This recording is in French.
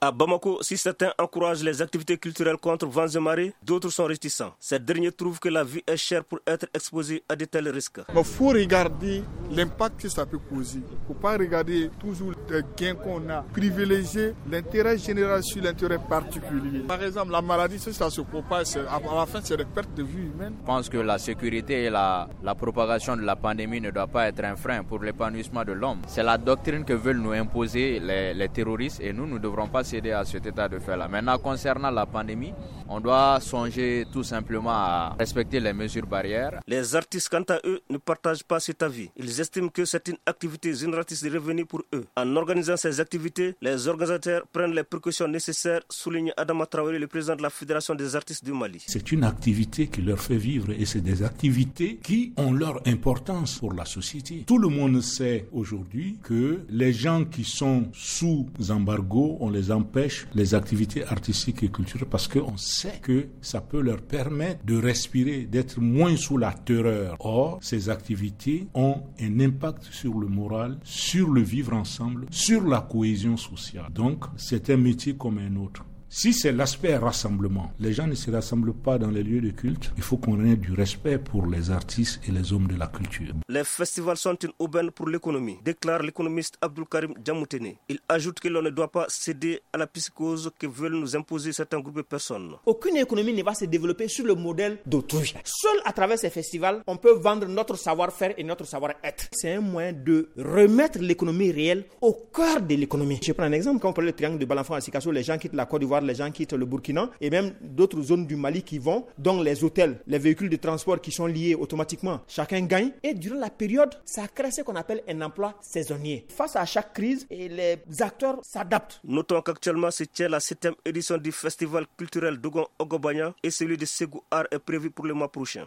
À Bamako, si certains encouragent les activités culturelles contre vents et marées, d'autres sont réticents. Ces derniers trouvent que la vie est chère pour être exposée à de tels risques. Il faut regarder l'impact que ça peut causer. Il ne faut pas regarder toujours les gains qu'on a. Privilégier l'intérêt général sur l'intérêt particulier. Par exemple, la maladie, si ça se propage, à la fin, c'est des pertes de vie humaine. Je pense que la sécurité et la propagation de la pandémie ne doit pas être un frein pour l'épanouissement de l'homme. C'est la doctrine que veulent nous imposer les terroristes et nous ne devrons pas céder à cet état de fait-là. Maintenant, concernant la pandémie, on doit songer tout simplement à respecter les mesures barrières. Les artistes, quant à eux, ne partagent pas cet avis. Ils estiment que c'est une activité génératrice de revenus pour eux. En organisant ces activités, les organisateurs prennent les précautions nécessaires, souligne Adama Traoré, le président de la Fédération des artistes du Mali. C'est une activité qui leur fait vivre et c'est des activités qui ont leur importance pour la société. Tout le monde sait aujourd'hui que les gens qui sont sous embargo, on les empêche les activités artistiques et culturelles parce qu'on sait que ça peut leur permettre de respirer, d'être moins sous la terreur. Or, ces activités ont un impact sur le moral, sur le vivre ensemble, sur la cohésion sociale. Donc, c'est un métier comme un autre. Si c'est l'aspect rassemblement, les gens ne se rassemblent pas dans les lieux de culte. Il faut qu'on ait du respect pour les artistes et les hommes de la culture. Les festivals sont une aubaine pour l'économie, déclare l'économiste Abdul Karim Djamoutene. Il ajoute que l'on ne doit pas céder à la psychose que veulent nous imposer certains groupes de personnes. Aucune économie ne va se développer sur le modèle d'autrui. Seul à travers ces festivals, on peut vendre notre savoir-faire et notre savoir-être. C'est un moyen de remettre l'économie réelle au cœur de l'économie. Je prends un exemple, quand on parle du triangle de Balanfo à Sikasso, les gens quittent la Côte d'Ivoire, les gens quittent le Burkina et même d'autres zones du Mali qui vont, dont les hôtels, les véhicules de transport qui sont liés automatiquement. Chacun gagne et durant la période, ça crée ce qu'on appelle un emploi saisonnier. Face à chaque crise, les acteurs s'adaptent. Notons qu'actuellement se tient la 7e édition du festival culturel d'Ogon Ogobanya et celui de Ségou Art est prévu pour le mois prochain.